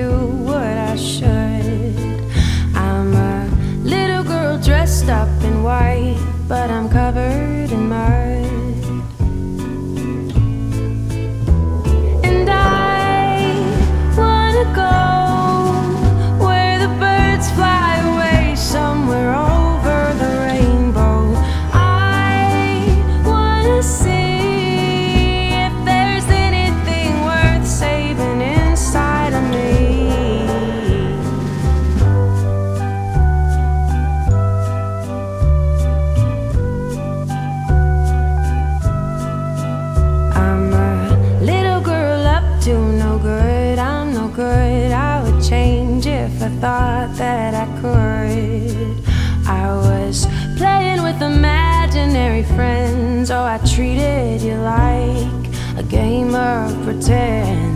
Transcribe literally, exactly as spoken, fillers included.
do what I should. I'm a little girl dressed up in white, but I'm covered in mud. And I wanna go where the birds fly away, somewhere over the rainbow. I wanna see if there's anything worth saving inside of me. I'm a little girl up to no good, I'm no good. I would change if I thought that I could. I was playing with imaginary friends, oh, I treated you like a game of pretend.